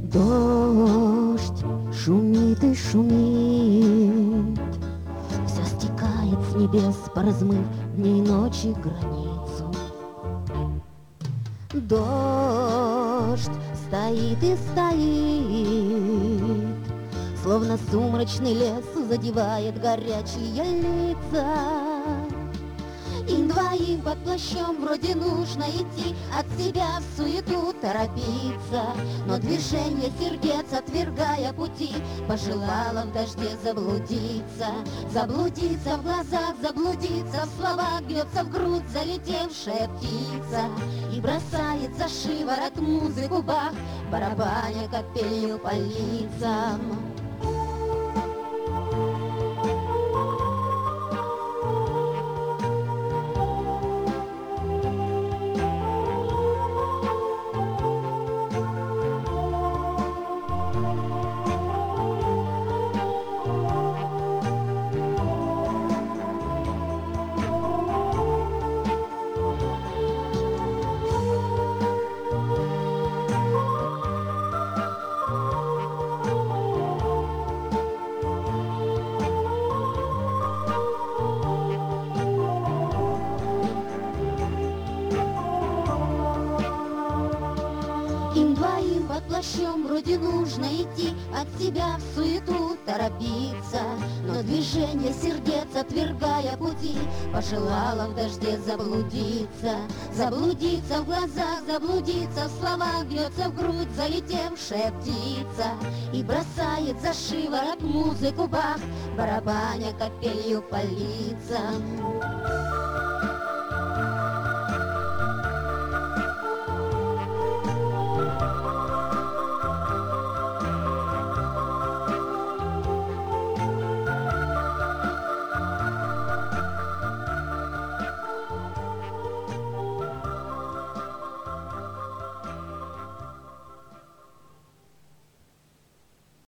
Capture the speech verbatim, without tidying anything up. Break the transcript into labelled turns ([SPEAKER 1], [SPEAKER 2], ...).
[SPEAKER 1] Дождь шумит и шумит, все стекает с небес, поразмыв дни и ночи границу. Дождь стоит и стоит, словно сумрачный лес задевает горячие лица. И двоим под плащом вроде нужно идти, от себя в суету торопиться. Но движение сердец, отвергая пути, пожелала в дожде заблудиться. Заблудиться в глазах, заблудиться в словах, бьется в грудь залетевшая птица и бросает за шиворот музыку бах, барабаня капелью по лицам. Им двоим под плащом вроде нужно идти, от себя в суету торопиться. Но движение сердец, отвергая пути, пожелала в дожде заблудиться. Заблудиться в глазах, заблудиться в словах, бьется в грудь залетевшая птица и бросает за шиворот музыку бах, барабаня капелью по лицам.